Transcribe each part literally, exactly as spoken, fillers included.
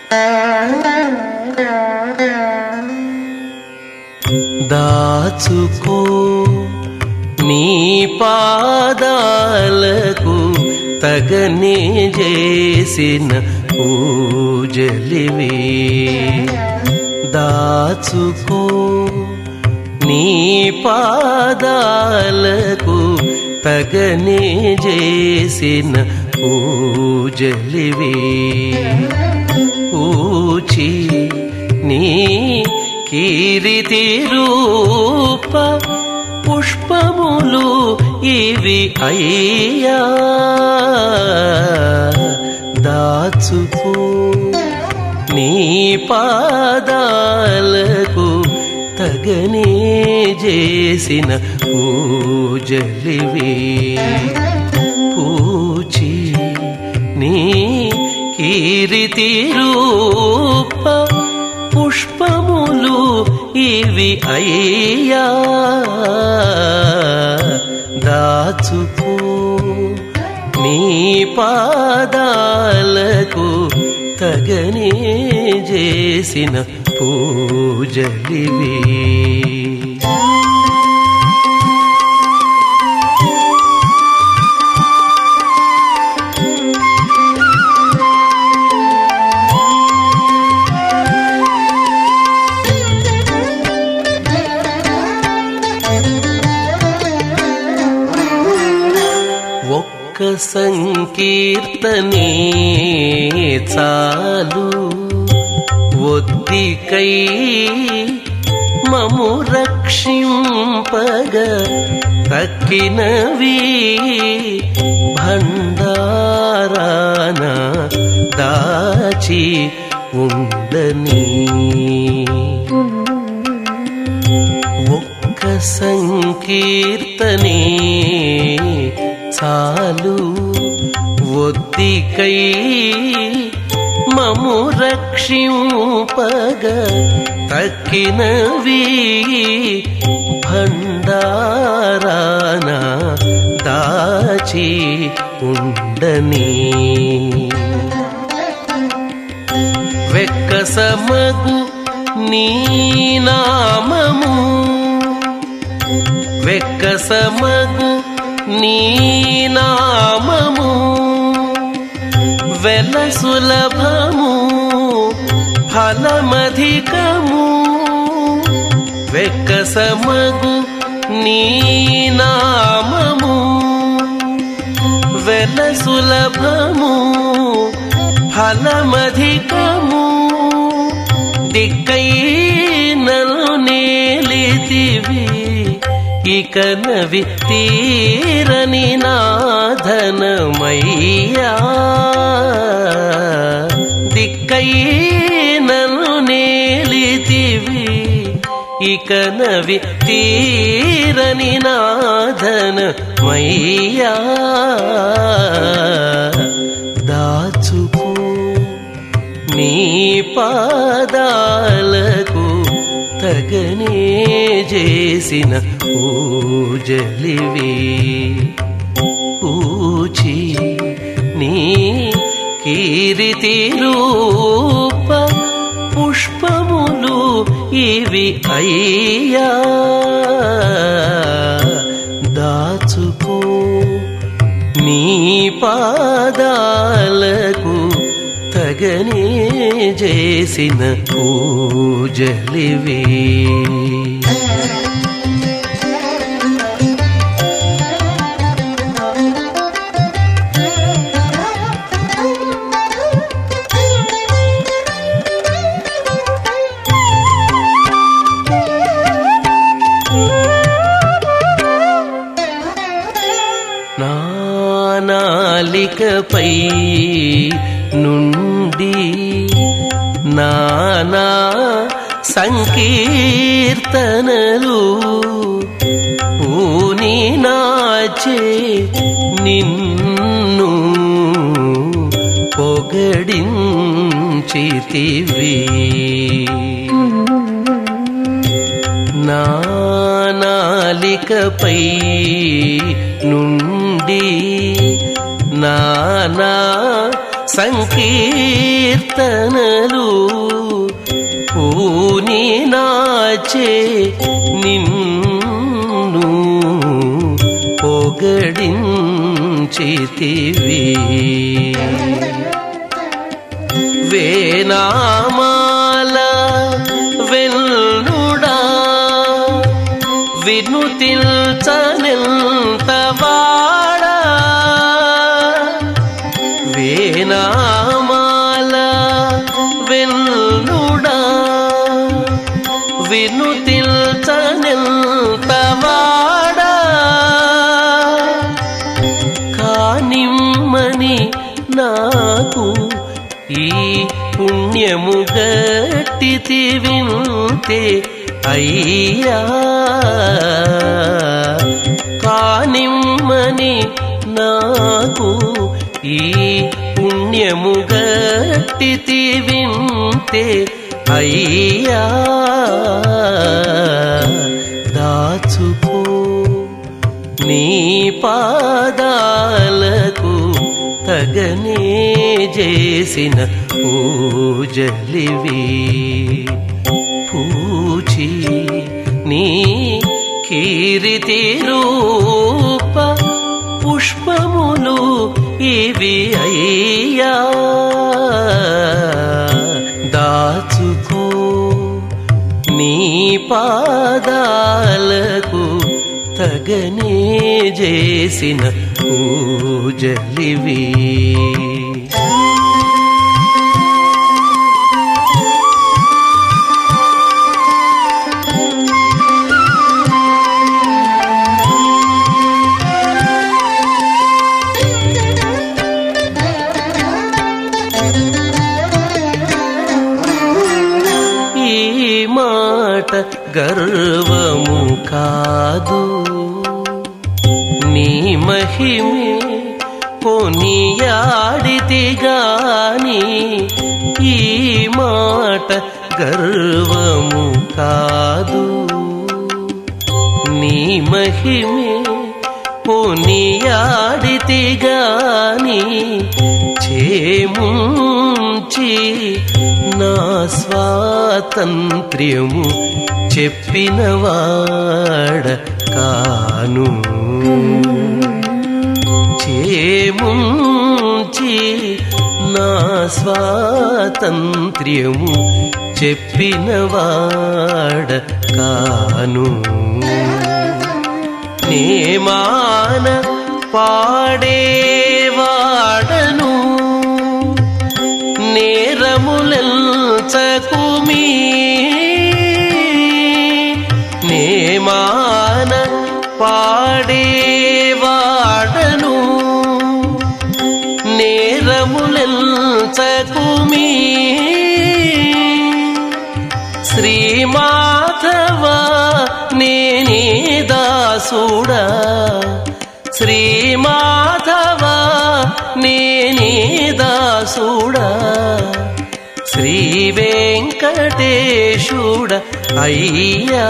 దాచుకో నీ పాదాలకు తగనే చేసిన పూజలివి. దాచుకో నీ పాదాలకు తగనే చేసిన పూజలివి. పూచి నీ కీర్తి రూప పుష్పములు ఇవి అయ్యా. దాచుకో నీ పాదాలకు తగనే చేసిన పూజలివి. పూచి నీ కీర్తి రూప పుష్పములు ఇవి అయ్యా. దాచుకో నీ పాదాలకు తగనే చేసిన పూజలివి. ఒక్క సంకీర్తనే చాలు ఒద్దికై మము రక్షింపగ తక్కినవి భండారాన దాచి ఉండని. ఒక్క సంకీర్తనే చాలు ఒద్దికై మము రక్షింపగ తక్కినవి భండారాన దాచి ఉండని. వెక్కసమగు నీ నామము వెక్కసమగు నీ నామము వెల సులభము ఫలమధికము. వెక్కసమగు నీ నామము వెల సులభము ఫలమధికము. దిక్కై నన్ను నేలితివి ఇక నవి తీరని నాధనమయ్యా. దిక్కై నన్ను నేలితివి ఇక నవి తీరని నాధనమయ్యా. దాచుకో నీ పాదాలకు తగనే చేసిన పూజలివి. పూచి నీ కీర్తి రూప పుష్పములు ఇవి అయ్యా. దాచుకో నీ పాదాలకు తగనే చేసిన పూజలివి. నాలికపై నుండి నానా సంకీర్తనలు పూని నాచే నిన్ను పొగడించితివి. నాలికపై నుండి నానా సంకీర్తనలు పూని నాచే నిన్ను పొగడించితివి వేనామాల వెల్లుడా వినుతిల్చనెంతవాడా వేనామాల వెల్లుడా వినుతిల్చనెంతవాడా కానిమ్మని నాకు ఈ పుణ్యము గట్టితి వింతే అయ్యా కానిమ్మని నాకు ఈ పుణ్యము గట్టితి వింతే అయ్యా దాచుకో నీ పాదాలకు తగనే చేసిన పూజలివి పూచి నీ కీర్తి రూప పుష్పములు ఇవి అయ్యా దాచుకో నీ పాదాలకు తగనే చేసిన పూజలివి ఈ మాట గర్వము కాదు నీ మహిమే కొనియాడితి గాని ఈ మాట గర్వము కాదు నీ మహిమే కొనియాడితి గాని చేముంచి నా స్వాతంత్ర్యము చెప్పినవాడ కాను చేముంచి నా స్వాతంత్ర్యము చెప్పినవాడ కాను నేమాన పాడేవాడను నేరములెంచకుమీ నేమాన పాడేవాడను నేరములెంచకుమీ శ్రీమాధవ నేనే దాసుడా శ్రీమాధవ నేనే దాసుడా శ్రీ వెంకటేశుడ అయ్యా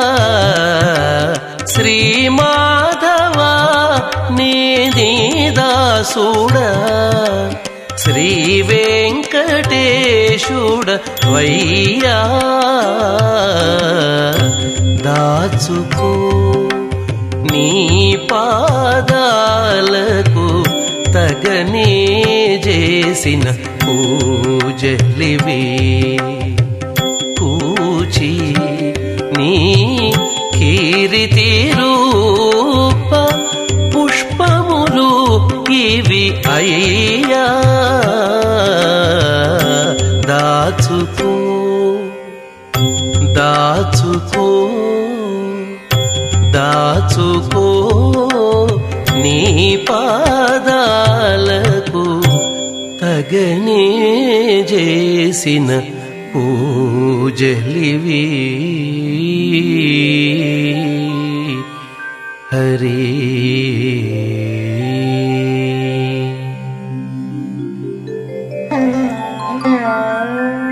శ్రీమాధవ నేనే దాసుడా శ్రీ వెంకటేశుడ వయ్యా దాచుకో నీ పాదాలకు తగనే చేసిన పూజలివి పూచి నీ కీర్తి రూప పుష్పములు ఇవి అయ్యా దాచుకో దాచుకో దాచుకో నీ పాదాలకు తగనే చేసిన పూజలివి హరి Thank you.